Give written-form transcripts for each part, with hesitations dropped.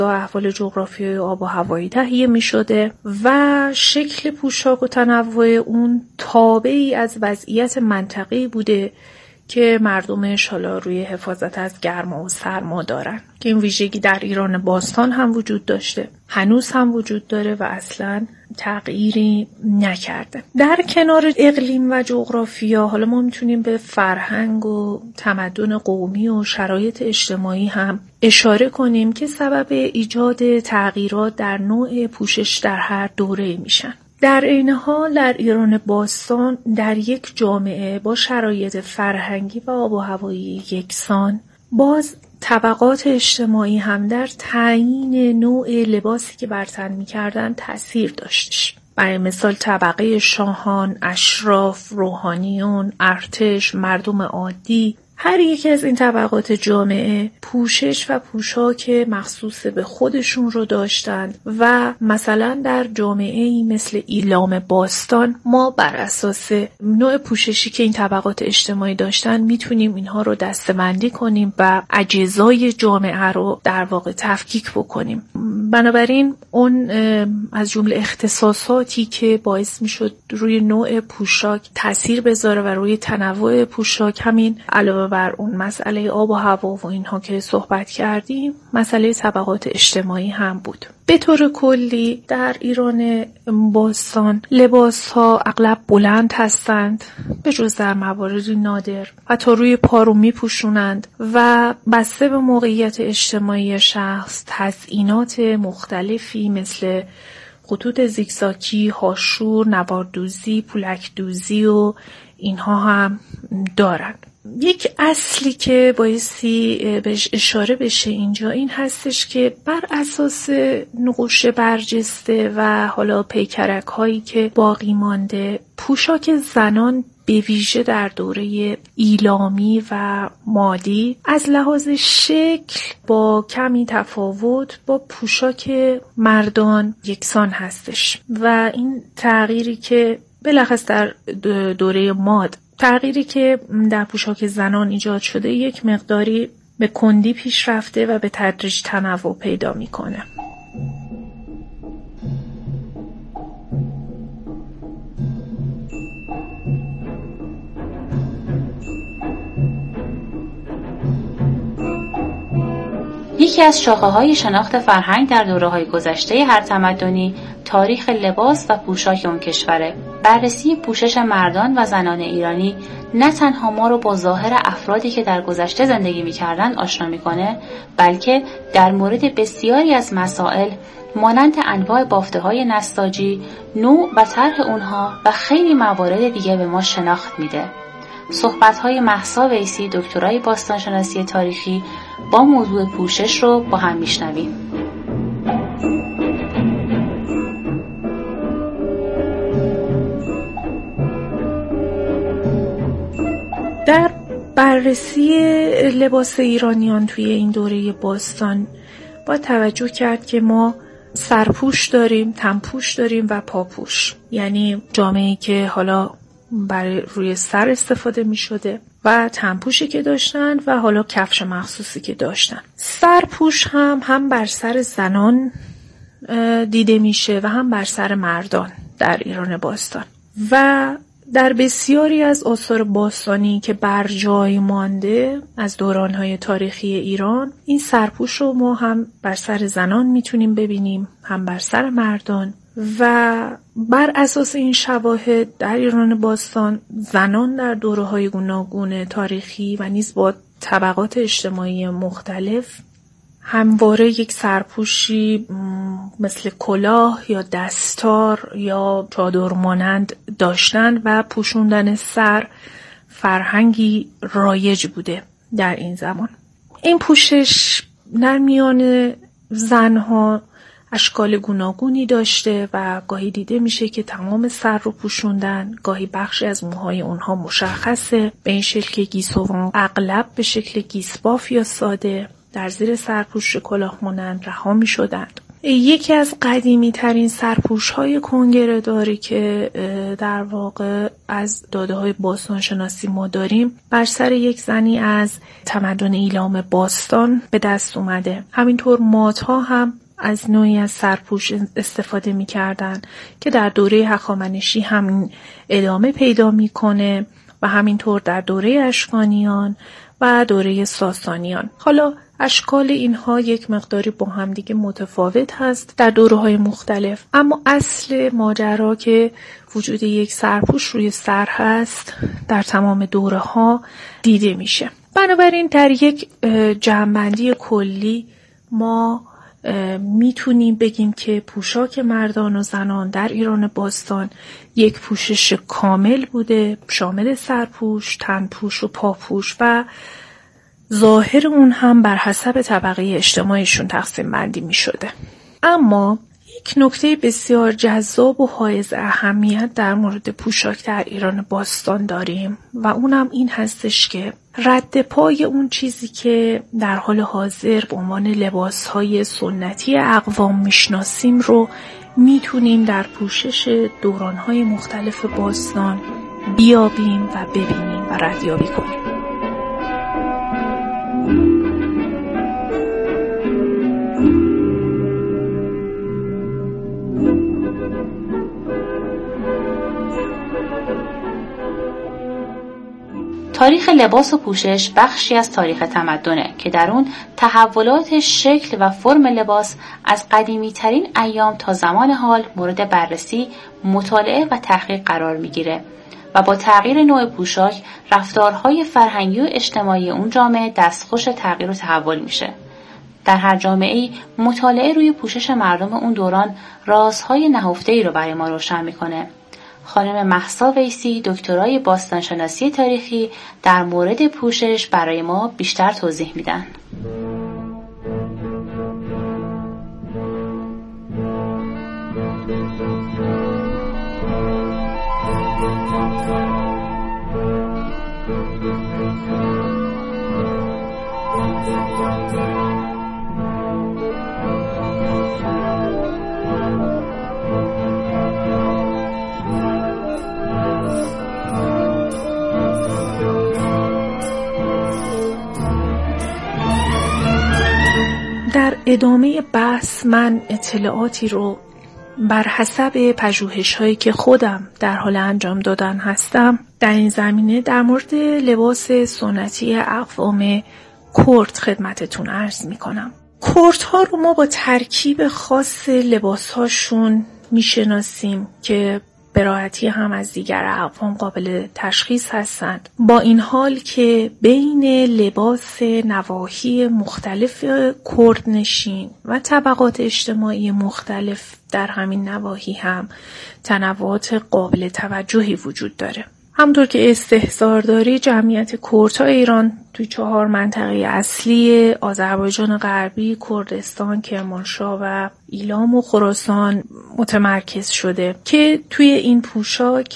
احوال جغرافیایی و آب و هوایی تهیه می شده و شکل پوشاک و تنوع اون تابعی از وضعیت منطقه‌ای بوده که مردمش حالا روی حفاظت از گرما و سرما دارن که این ویژگی در ایران باستان هم وجود داشته، هنوز هم وجود داره و اصلاً تغییری نکرده. در کنار اقلیم و جغرافیا حالا ما میتونیم به فرهنگ و تمدن قومی و شرایط اجتماعی هم اشاره کنیم که سبب ایجاد تغییرات در نوع پوشش در هر دوره میشن. در عین حال در ایران باستان در یک جامعه با شرایط فرهنگی و آب و هوایی یکسان باز طبقات اجتماعی هم در تعیین نوع لباسی که بر تن می‌کردند تأثیر داشتش. برای مثال طبقه شاهان، اشراف، روحانیون، ارتش، مردم عادی، هر یک از این طبقات جامعه پوشش و پوشاک مخصوص به خودشون رو داشتند و مثلا در جامعه‌ای مثل ایلام باستان ما بر اساس نوع پوششی که این طبقات اجتماعی داشتن میتونیم اینها رو دسته‌بندی کنیم و اجزای جامعه رو در واقع تفکیک بکنیم. بنابراین اون از جمله اختصاصاتی که باعث میشد روی نوع پوشاک تأثیر بذاره و روی تنوع پوشاک، همین علاوه بر اون مسئله آب و هوا و اینها که صحبت کردیم، مسئله طبقات اجتماعی هم بود. به طور کلی در ایران باستان لباس‌ها اغلب بلند هستند، به جز در مواردی نادر، و تا روی پا رو می‌پوشونند و بسته به موقعیت اجتماعی شخص تزیینات مختلفی مثل خطوط زیگزاگی، هاشور، نواردوزی، پولکدوزی و اینها هم دارند. یک اصلی که بایستی بهش اشاره بشه اینجا این هستش که بر اساس نقوش برجسته و حالا پیکرک هایی که باقی مانده، پوشاک زنان به ویژه در دوره ایلامی و مادی از لحاظ شکل با کمی تفاوت با پوشاک مردان یکسان هستش و این تغییری که بلخص در دوره ماد، تغییری که در پوشاک زنان ایجاد شده یک مقداری به کندی پیش رفته و به تدریج تنوع پیدا میکنه. یکی از شاخه‌های شناخت فرهنگ در دوره‌های گذشته هر تمدنی تاریخ لباس و پوشاک اون کشوره. بررسی پوشش مردان و زنان ایرانی نه تنها ما رو با ظاهر افرادی که در گذشته زندگی می‌کردند آشنا می‌کنه، بلکه در مورد بسیاری از مسائل مانند انواع بافته‌های نساجی، نوع و طرح اونها و خیلی موارد دیگه به ما شناخت میده. صحبت‌های مهسا ویسی، دکترای باستانشناسی تاریخی، با موضوع پوشش رو با هم میشنویم. در بررسی لباس ایرانیان توی این دوره باستان با توجه کرد که ما سرپوش داریم، تنپوش داریم و پاپوش، یعنی جامه‌ای که حالا برای روی سر استفاده می شده و تنپوشی که داشتن و حالا کفش مخصوصی که داشتن. سرپوش هم بر سر زنان دیده میشه و هم بر سر مردان در ایران باستان و در بسیاری از آثار باستانی که بر جای مانده از دوران‌های تاریخی ایران، این سرپوش رو ما هم بر سر زنان میتونیم ببینیم، هم بر سر مردان و بر اساس این شواهد در ایران باستان زنان در دوره‌های گوناگون تاریخی و نیز با طبقات اجتماعی مختلف همواره یک سرپوشی مثل کلاه یا دستار یا چادر مانند داشتن و پوشوندن سر فرهنگی رایج بوده در این زمان. این پوشش در میان زنها اشکال گوناگونی داشته و گاهی دیده میشه که تمام سر رو پوشوندن، گاهی بخشی از موهای اونها مشخصه به این شکل که گیسوان اغلب به شکل گیسباف یا ساده در زیر سرپوش کلاه مانند رها می شدند. یکی از قدیمی ترین سرپوش های کنگره‌داری که در واقع از داده های باستانشناسی ما داریم بر سر یک زنی از تمدن ایلام باستان به دست اومده. همینطور مادها هم از نوعی از سرپوش استفاده می‌کردن که در دوره هخامنشی هم ادامه پیدا می‌کنه و همینطور در دوره اشکانیان و دوره ساسانیان. حالا اشکال اینها یک مقداری با هم دیگه متفاوت هست در دوره‌های مختلف، اما اصل ماجرا که وجود یک سرپوش روی سر هست در تمام دوره‌ها دیده میشه. بنابراین در یک جمع‌بندی کلی ما میتونیم بگیم که پوشاک مردان و زنان در ایران باستان یک پوشش کامل بوده، شامل سرپوش، تنپوش و پاپوش و ظاهر اون هم بر حسب طبقه اجتماعیشون تقسیم بندی می شده. اما یک نکته بسیار جذاب و حائز اهمیت در مورد پوشاک در ایران باستان داریم و اونم این هستش که رد پای اون چیزی که در حال حاضر به عنوان لباسهای سنتی اقوام میشناسیم رو میتونیم در پوشش دورانهای مختلف باستان بیابیم و ببینیم و ردیابی کنیم. تاریخ لباس و پوشش بخشی از تاریخ تمدنه که در اون تحولات شکل و فرم لباس از قدیمی ترین ایام تا زمان حال مورد بررسی، مطالعه و تحقیق قرار میگیره و با تغییر نوع پوشاک رفتارهای فرهنگی و اجتماعی اون جامعه دستخوش تغییر و تحول میشه. در هر جامعه‌ای مطالعه روی پوشش مردم اون دوران رازهای نهفته‌ای رو برای ما روشن میکنه. خانم مهسا ویسی دکترای باستانشناسی تاریخی در مورد پوشش برای ما بیشتر توضیح میدن. در ادامه بحث من اطلاعاتی رو بر حسب پژوهش‌هایی که خودم در حال انجام دادن هستم در این زمینه در مورد لباس سنتی اقوام کرد خدمتتون عرض می‌کنم. کردها رو ما با ترکیب خاص لباس‌هاشون می‌شناسیم که به راحتی هم از دیگر اقوام قابل تشخیص هستند. با این حال که بین لباس نواحی مختلف کردنشین و طبقات اجتماعی مختلف در همین نواحی هم تنوعات قابل توجهی وجود داره. همونطور که استحضار داری جمعیت کردهای ایران توی 4 منطقه اصلی آذربایجان غربی، کردستان، کرمانشاه و ایلام و خراسان متمرکز شده که توی این پوشاک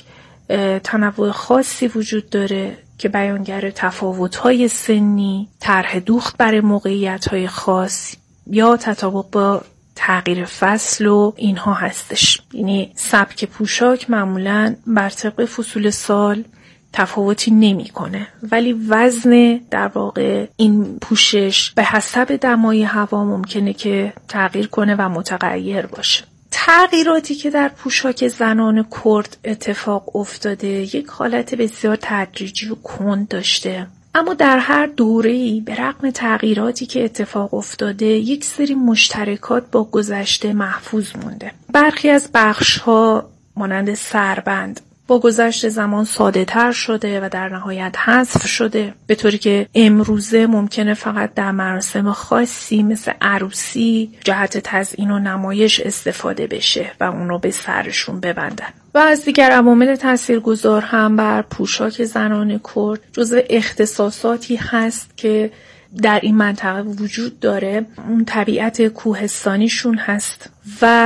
تنوع خاصی وجود داره که بیانگر تفاوت‌های سنی، طرح دوخت برای موقعیت‌های خاص یا تطابق با تغییر فصل و اینها هستش. یعنی سبک پوشاک معمولاً بر طبق فصول سال تفاوتی نمی‌کنه، ولی وزن در واقع این پوشش به حسب دمای هوا ممکنه که تغییر کنه و متغیر باشه. تغییراتی که در پوشاک زنان کرد اتفاق افتاده یک حالت بسیار تدریجی و کند داشته، اما در هر دوره‌ای به رغم تغییراتی که اتفاق افتاده یک سری مشترکات با گذشته محفوظ مونده. برخی از بخش‌ها مانند سربند با گذشت زمان ساده تر شده و در نهایت حذف شده، به طوری که امروزه ممکنه فقط در مراسم خاصی مثل عروسی جهت تزیین و نمایش استفاده بشه و اونو به سرشون ببندن. و از دیگر عوامل تاثیرگذار هم بر پوشاک زنان کرد جزو اختصاصاتی هست که در این منطقه وجود داره. اون طبیعت کوهستانیشون هست و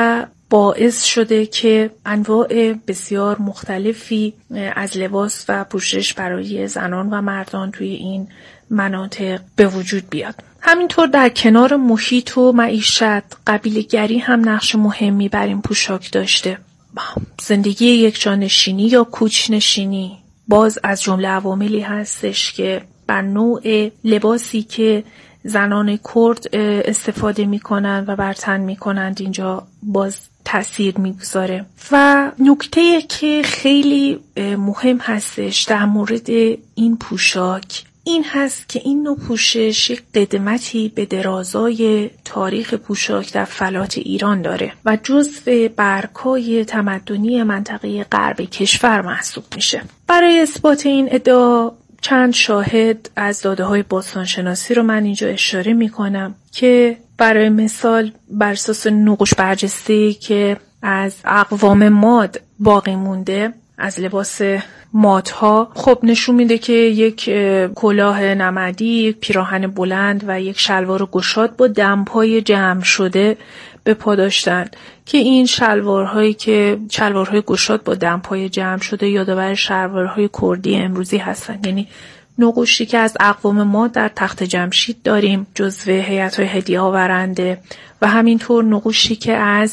باعث شده که انواع بسیار مختلفی از لباس و پوشش برای زنان و مردان توی این مناطق به وجود بیاد. همینطور در کنار محیط و معیشت، قبیله‌گری هم نقش مهمی بر این پوشاک داشته. زندگی یک جانشینی یا کوچنشینی باز از جمله عواملی هستش که بر نوع لباسی که زنان کرد استفاده میکنن و بر تن میکنند اینجا باز تأثیر میگذاره. و نکته که خیلی مهم هستش در مورد این پوشاک این هست که این نوع پوشش قدمتی به درازای تاریخ پوشاک در فلات ایران داره و جزو برگ‌های تمدنی منطقه غرب کشور محسوب میشه. برای اثبات این ادعا چند شاهد از داده‌های باستانشناسی رو من اینجا اشاره میکنم که برای مثال بر اساس نقوش برجسته‌ای که از اقوام ماد باقی مونده از لباس مادها خب نشون میده که یک کلاه نمدی، یک پیراهن بلند و یک شلوار گشاد با دمپای جمع شده به پا داشتند که این شلوارهای گشاد با دمپای جمع شده یادآور شلوارهای کردی امروزی هستند. یعنی نقوشی که از اقوام ما در تخت جمشید داریم جزو هیئت‌های هدیه آورنده و همینطور نقوشی که از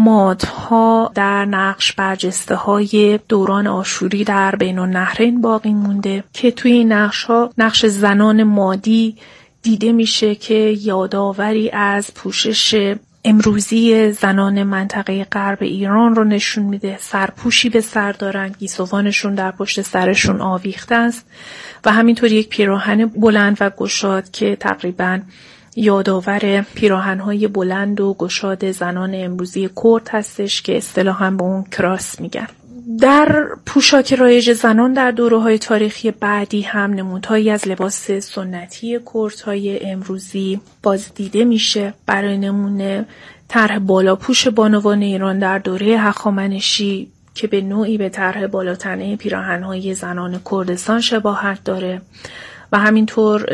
مادها در نقش برجسته های دوران آشوری در بین النهرین باقی مونده که توی این نقش زنان مادی دیده میشه که یادآوری از پوشش امروزی زنان منطقه غرب ایران رو نشون میده. سرپوشی به سر دارن، گیسوانشون در پشت سرشون آویخته است و همینطور یک پیراهن بلند و گشاد که تقریباً یادآور پیراهن‌های بلند و گشاد زنان امروزی کرد هستش که اصطلاحاً به اون کراس میگن. در پوشاک رایج زنان در دوره‌های تاریخی بعدی هم نمودهایی از لباس سنتی کردهای امروزی باز دیده میشه. برای نمونه طرح بالاپوش بانوان ایران در دوره هخامنشی که به نوعی به طرح بالاتنه پیراهن‌های زنان کردستان شباهت داره و همینطور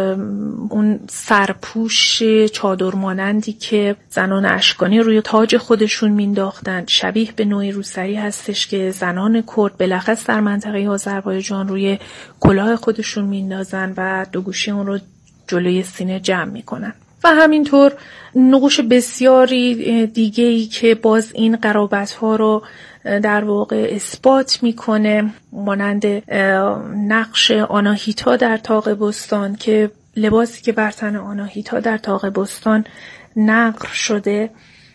اون سرپوش چادر مانندی که زنان اشکانی روی تاج خودشون مینداختن شبیه به نوعی روسری هستش که زنان کرد بلخص در منطقه آذربایجان روی کلاه خودشون میندازن و دو گوشی اون رو جلوی سینه جمع میکنن. و همینطور نقوش بسیاری دیگه‌ای که باز این قرابت‌ها رو در واقع اثبات میکنه، مانند نقش آناهیتا در طاق بستان که لباسی که بر تن آناهیتا در طاق بستان نقر شده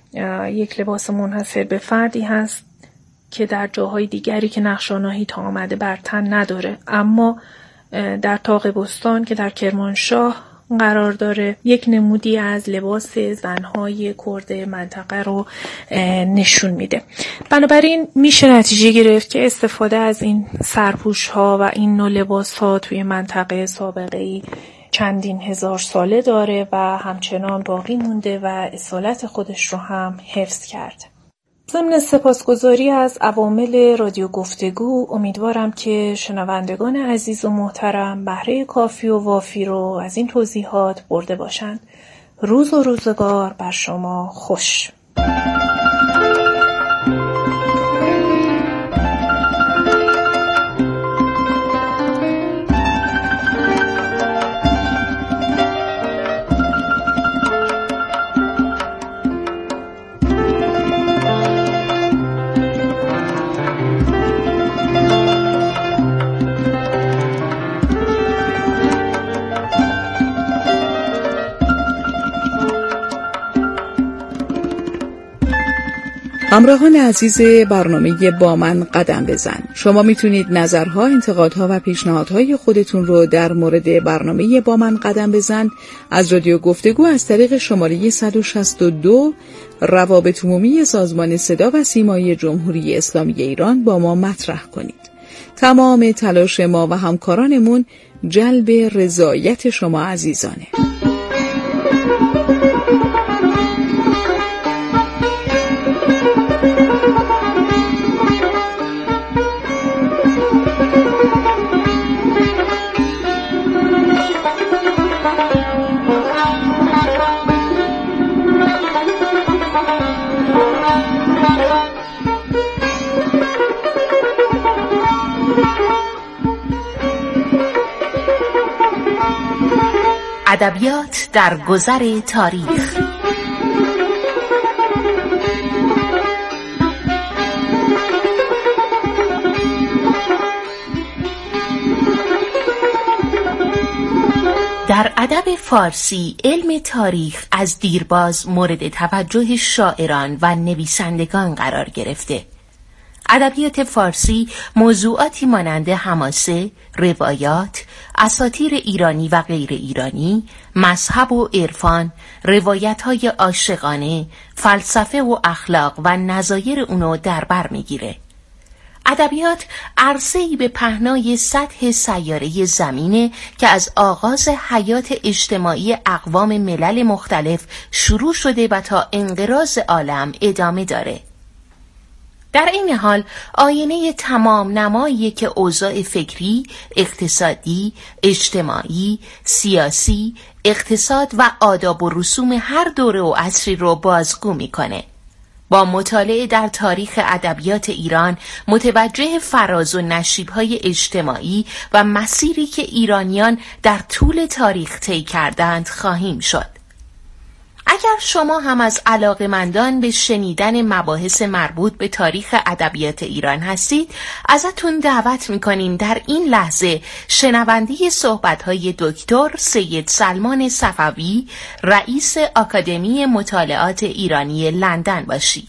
یک لباس منحصر به فردی هست که در جاهای دیگری که نقش آناهیتا آمده بر تن نداره، اما در طاق بستان که در کرمانشاه قرار داره یک نمودی از لباس زنهای کرد منطقه رو نشون میده. بنابراین میشه نتیجه گرفت که استفاده از این سرپوش ها و این نوع لباس ها توی منطقه سابقه‌ای چندین هزار ساله داره و همچنان باقی مونده و اصالت خودش رو هم حفظ کرده. ضمن سپاسگزاری از عوامل رادیو گفتگو امیدوارم که شنوندگان عزیز و محترم بهره کافی و وافی رو از این توضیحات برده باشند. روز و روزگار بر شما خوش. همراهان عزیز برنامه با من قدم بزن، شما میتونید نظرها، انتقادها و پیشنهادهای خودتون رو در مورد برنامه با من قدم بزن از رادیو گفتگو از طریق شماره 162 روابط عمومی سازمان صدا و سیمای جمهوری اسلامی ایران با ما مطرح کنید. تمام تلاش ما و همکارانمون جلب رضایت شما عزیزانه. ادبیات در گذر تاریخ. در ادب فارسی علم تاریخ از دیرباز مورد توجه شاعران و نویسندگان قرار گرفته. ادبیات فارسی موضوعاتی مانند حماسه، روایات، اساطیر ایرانی و غیر ایرانی، مذهب و عرفان، روایت‌های عاشقانه، فلسفه و اخلاق و نظایر اونو در بر میگیره. ادبیات عرصه‌ای به پهنای سطح سیاره زمینه که از آغاز حیات اجتماعی اقوام ملل مختلف شروع شده و تا انقراض عالم ادامه داره. در این حال آینه تمام نمایی که اوضاع فکری، اقتصادی، اجتماعی، سیاسی، اقتصاد و آداب و رسوم هر دوره و عصری رو بازگو میکنه. با مطالعه در تاریخ ادبیات ایران متوجه فراز و نشیب‌های اجتماعی و مسیری که ایرانیان در طول تاریخ طی کردند خواهیم شد. اگر شما هم از علاقه‌مندان به شنیدن مباحث مربوط به تاریخ ادبیات ایران هستید، ازتون دعوت می‌کنیم در این لحظه شنونده صحبت‌های دکتر سید سلمان صفوی، رئیس آکادمی مطالعات ایرانی لندن باشید.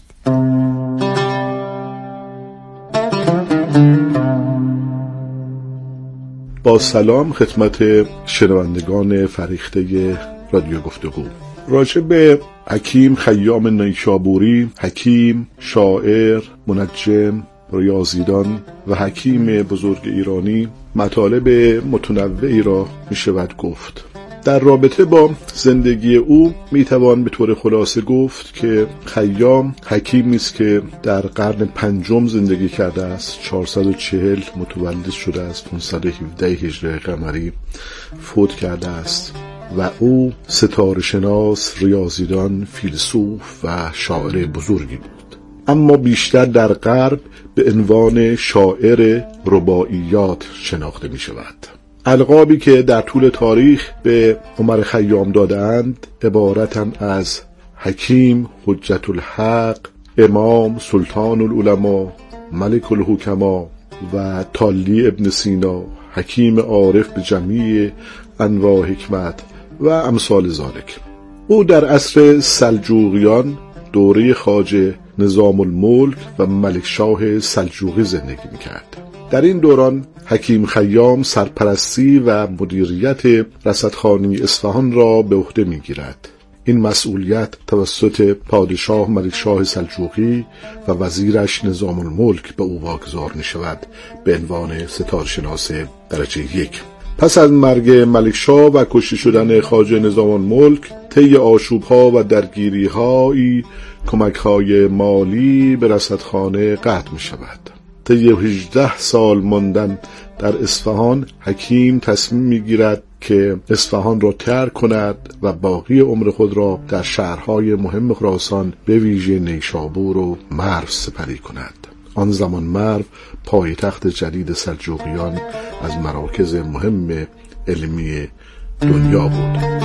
با سلام خدمت شنوندگان فریخته رادیو گفتگو. راجع به حکیم خیام نیشابوری، حکیم، شاعر، منجم، ریاضیدان و حکیم بزرگ ایرانی مطالب متنوعی را می شود گفت. در رابطه با زندگی او می توان به طور خلاصه گفت که خیام حکیمی است که در قرن پنجم زندگی کرده است. 440 متولد شده است، 517 هجری قمری فوت کرده است و او ستاره شناس، ریاضیدان، فیلسوف و شاعر بزرگی بود، اما بیشتر در غرب به عنوان شاعر رباعیات شناخته می شود. القابی که در طول تاریخ به عمر خیام دادند عبارتند از حکیم، حجت الحق، امام، سلطان العلماء، ملک الحکما و تالی ابن سینا، حکیم عارف به جمیع انواع حکمت و امثال ذالک. او در عصر سلجوقیان دوره خواجه نظام الملک و ملک شاه سلجوقی زندگی می‌کرد. در این دوران حکیم خیام سرپرستی و مدیریت رصدخانه اصفهان را به عهده می‌گیرد. این مسئولیت توسط پادشاه ملک شاه سلجوقی و وزیرش نظام الملک به او واگذار می‌شود به عنوان ستاره‌شناس درجه 1. پس از مرگ ملک شاه و کشته شدن خواجه نظام الملک، طی آشوب‌ها و درگیری‌های کمک‌های مالی به رصدخانه قطع می‌شود. طی 18 سال ماندن در اصفهان، حکیم تصمیم می‌گیرد که اصفهان را ترک کند و باقی عمر خود را در شهرهای مهم خراسان به ویژه نیشابور و مرو سپری کند. آن زمان مرو پایتخت جدید سلجوقیان از مراکز مهم علمی دنیا بود.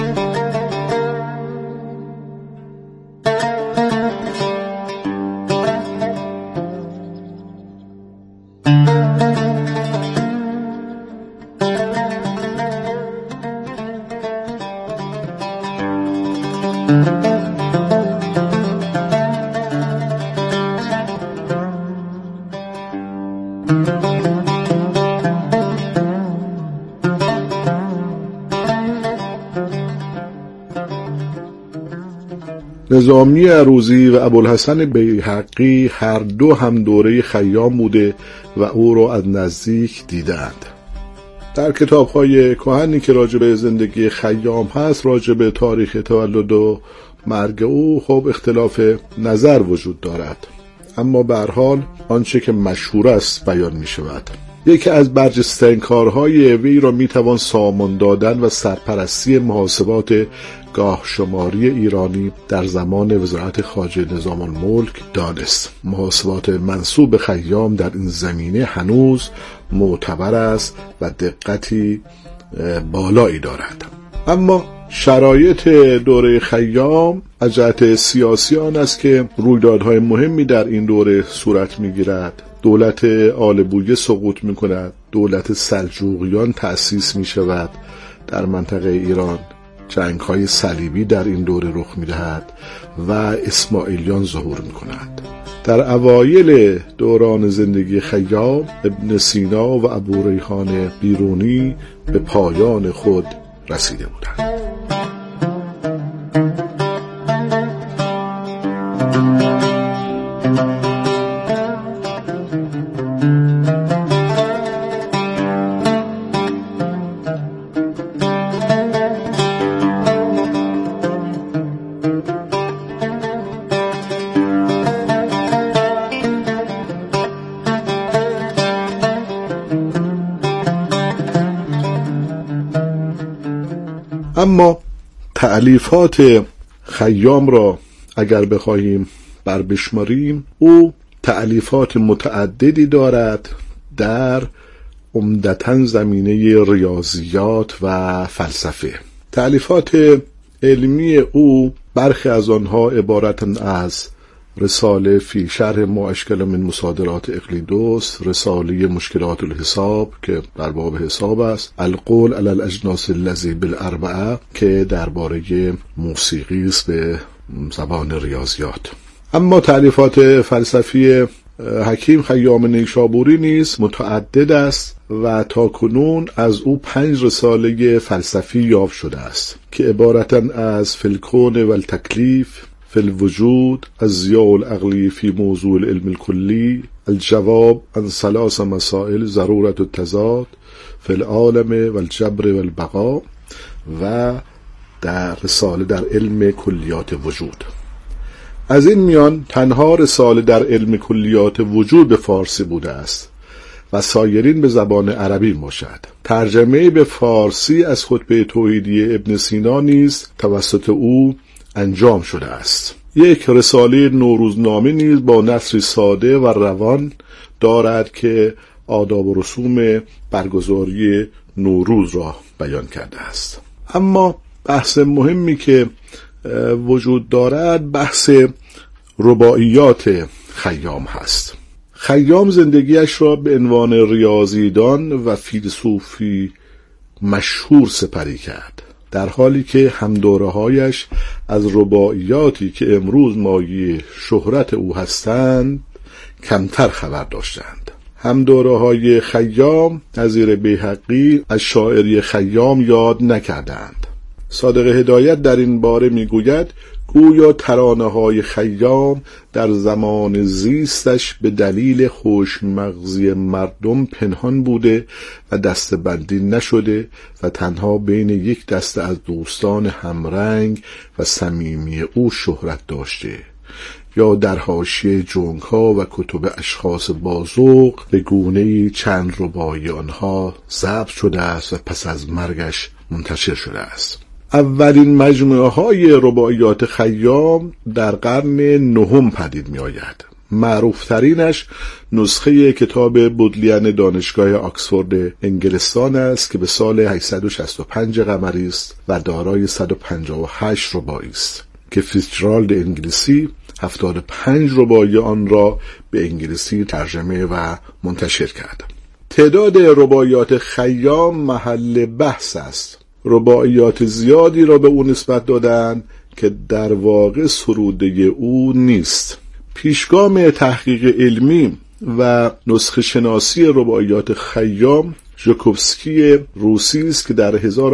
نظامی عروضی و ابوالحسن بیهقی هر دو هم دوره خیام بوده و او را از نزدیک دیدند. در کتاب‌های کهنی که راجع به زندگی خیام هست، راجع به تاریخ تولد و مرگ او خب اختلاف نظر وجود دارد، اما به هر حال آنچه که مشهور است بیان می شود. یکی از برجسته‌ترین کارهای وی را می توان سامان دادن و سرپرستی محاسبات گاه شماری ایرانی در زمان وزارت خواجه نظام الملک دانست. محاسبات منسوب به خیام در این زمینه هنوز معتبر است و دقتی بالایی دارد. اما شرایط دوره خیام از جهت سیاسی آن است که رویدادهای مهمی در این دوره صورت می‌گیرد. دولت آل بویه سقوط می‌کند، دولت سلجوقیان تأسیس می‌شود در منطقه ایران، جنگ‌های صلیبی در این دوره رخ می‌دهد و اسماعیلیان ظهور می‌کنند. در اوایل دوران زندگی خیام، ابن سینا و ابو ریحان بیرونی به پایان خود رسیده بودند. اما تألیفات خیام را اگر بخواهیم بربشماریم، او تألیفات متعددی دارد در عمدتاً زمینه ریاضیات و فلسفه. تألیفات علمی او برخی از آنها عبارتند از رساله فی شرح ما اشکل من مصادرات اقلیدوس، رساله مشکلات الحساب که در باب حساب است، القول علی الاجناس الذی بالاربعه که درباره موسیقی است به زبان ریاضیات. اما تألیفات فلسفی حکیم خیام نیشابوری نیز متعدد است و تاکنون از او 5 رساله فلسفی یافت شده است که عبارتند از فی الکون و التکلیف، فی الوجود، الضیاء العقلی فی موضوع العلم الکلی، الجواب عن 3 مسائل ضرورت التضاد، فی العالم و الجبر و البقاء و در رساله در علم کلیات وجود. از این میان تنها رساله در علم کلیات وجود به فارسی بوده است و سایرین به زبان عربی باشد. ترجمه به فارسی از خطبه توحیدی ابن سینا نیز توسط او انجام شده است. یک رساله نوروزنامه نیز با نثری ساده و روان دارد که آداب و رسوم برگزاری نوروز را بیان کرده است. اما بحث مهمی که وجود دارد بحث رباعیات خیام هست. خیام زندگیش را به عنوان ریاضیدان و فیلسوفی مشهور سپری کرد، در حالی که همدوره‌هایش از رباعیاتی که امروز مایه شهرت او هستند کمتر خبر داشتند. همدوره‌های خیام نظیر بیهقی از شاعری خیام یاد نکردند. صادق هدایت در این باره میگوید گویا ترانه‌های خیام در زمان زیستش به دلیل خوشمغزی مردم پنهان بوده و دسته‌بندی نشده و تنها بین یک دسته از دوستان همرنگ و صمیمی او شهرت داشته یا در حاشیه جنگ‌ها و کتب اشخاص بازوق به گونه‌ای چند رباعی آنها ضبط شده است و پس از مرگش منتشر شده است. اولین مجموعه های رباعیات خیام در قرن 9 پدید می آید. معروف ترینش نسخه کتاب بودلین دانشگاه آکسفورد انگلستان است که به سال 865 قمری است و دارای 158 رباعی است که فیتزجرالد انگلیسی 75 رباعی آن را به انگلیسی ترجمه و منتشر کرد. تعداد رباعیات خیام محل بحث است. رباعیات زیادی را به او نسبت دادند که در واقع سروده او نیست. پیشگام تحقیق علمی و نسخه شناسی رباعیات خیام ژوکوفسکی روسی است که در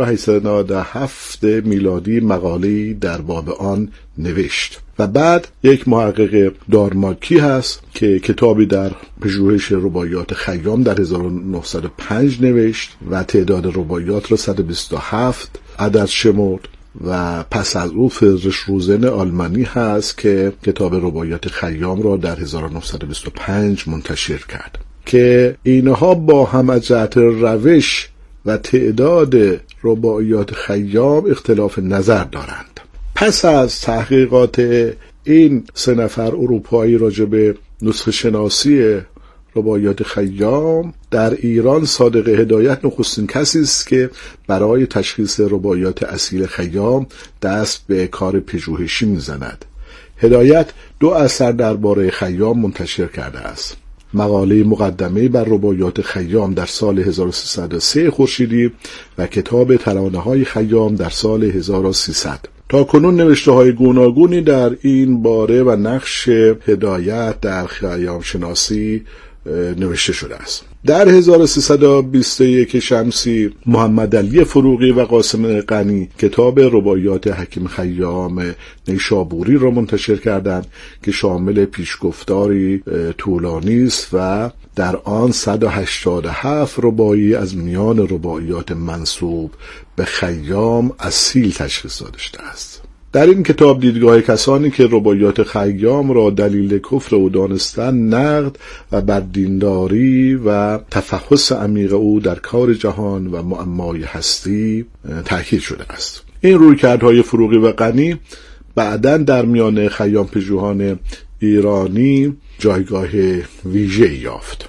1897 میلادی مقاله‌ای در باب آن نوشت و بعد یک محقق دارماکی هست که کتابی در پژوهش رباعیات خیام در 1905 نوشت و تعداد رباعیات را 127 عدد شمرد و پس از او فردریش روزن آلمانی هست که کتاب رباعیات خیام را در 1925 منتشر کرد که اینها با هم از جهت روش و تعداد رباعیات خیام اختلاف نظر دارند. پس از تحقیقات این 3 نفر اروپایی راجع به نسخه شناسی رباعیات خیام در ایران صادق هدایت نخستین کسی است که برای تشخیص رباعیات اصیل خیام دست به کار پژوهشی می‌زند. هدایت 2 اثر درباره خیام منتشر کرده است: مقاله مقدمه بر رباعیات خیام در سال 1303 خورشیدی و کتاب ترانه‌های خیام در سال 1300. تا کنون نوشته‌های گوناگونی در این باره و نقش هدایت در خیام شناسی نوشته شده است. در 1321 شمسی محمد علی فروغی و قاسم غنی کتاب رباعیات حکیم خیام نیشابوری را منتشر کردند که شامل پیشگفتاری طولانی است و در آن 187 رباعی از میان رباعیات منسوب به خیام اصیل تشخیص داده شده است. در این کتاب دیدگاه کسانی که رباعیات خیام را دلیل کفر او دانستند نقد و بر دینداری و تفحص عمیق او در کار جهان و معمای هستی تاکید شده است. این رویکردهای فروغی و غنی بعداً در میان خیام پژوهان ایرانی جایگاه ویژه‌ای یافت.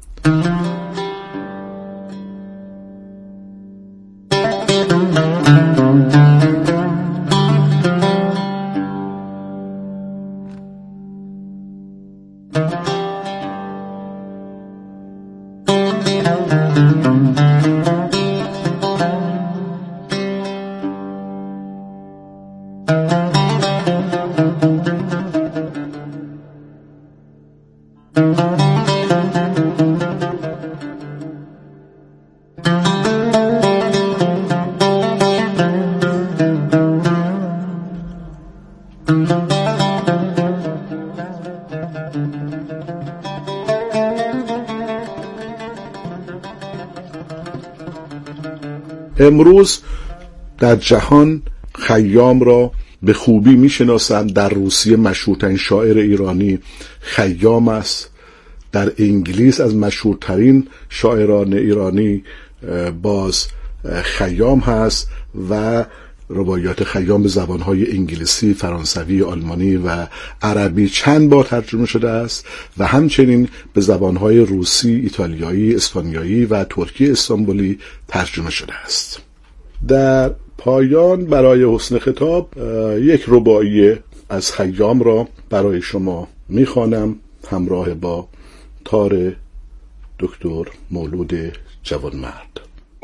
امروز در جهان خیام را به خوبی میشناسند. در روسیه مشهورترین شاعر ایرانی خیام است. در انگلیس از مشهورترین شاعران ایرانی باز خیام هست و رباعیات خیام به زبانهای انگلیسی، فرانسوی، آلمانی و عربی چند بار ترجمه شده است و همچنین به زبانهای روسی، ایتالیایی، اسپانیایی و ترکی استانبولی ترجمه شده است. در پایان برای حسن خطاب یک رباعی از خیام را برای شما میخوانم همراه با تار دکتر مولود جوانمرد.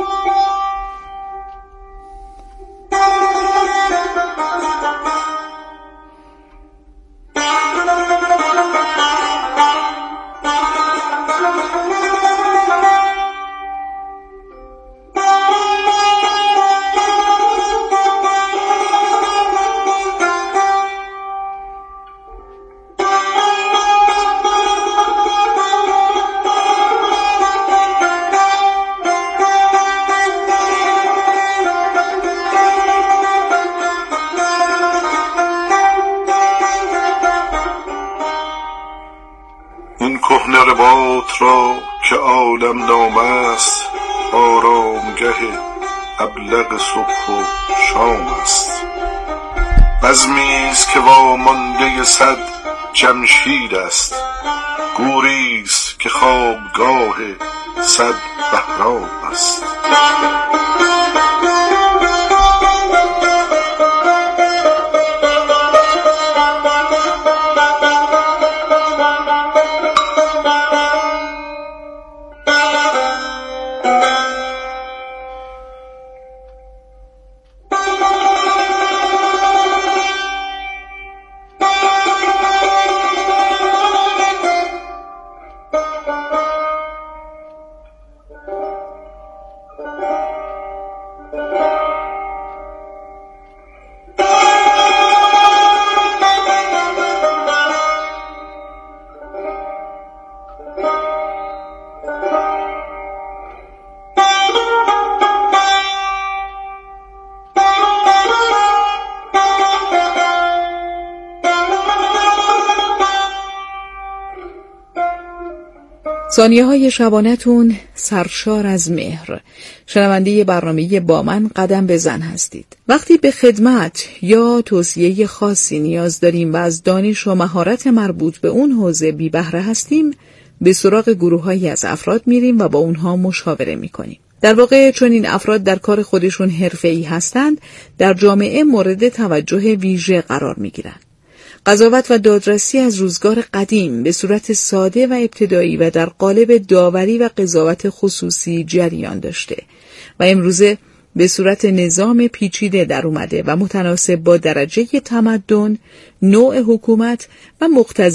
را که عالم نامه است آرامگه ابلق صبح و شام است. بزمیست که وامانده 100 جمشید است، گوریست که خوابگاه 100 بهرام است. ثانیه‌های شبانه‌تون سرشار از مهر. شنونده برنامه با من قدم بزن هستید. وقتی به خدمت یا توصیه خاصی نیاز داریم و از دانش و مهارت مربوط به اون حوزه بی بهره هستیم، به سراغ گروه‌هایی از افراد میریم و با اونها مشاوره میکنیم. در واقع چون این افراد در کار خودشون حرفه‌ای هستند، در جامعه مورد توجه ویژه قرار میگیرند. قضاوت و دادرسی از روزگار قدیم به صورت ساده و ابتدایی و در قالب داوری و قضاوت خصوصی جریان داشته و امروزه به صورت نظام پیچیده در اومده و متناسب با درجه تمدن، نوع حکومت و مقتضی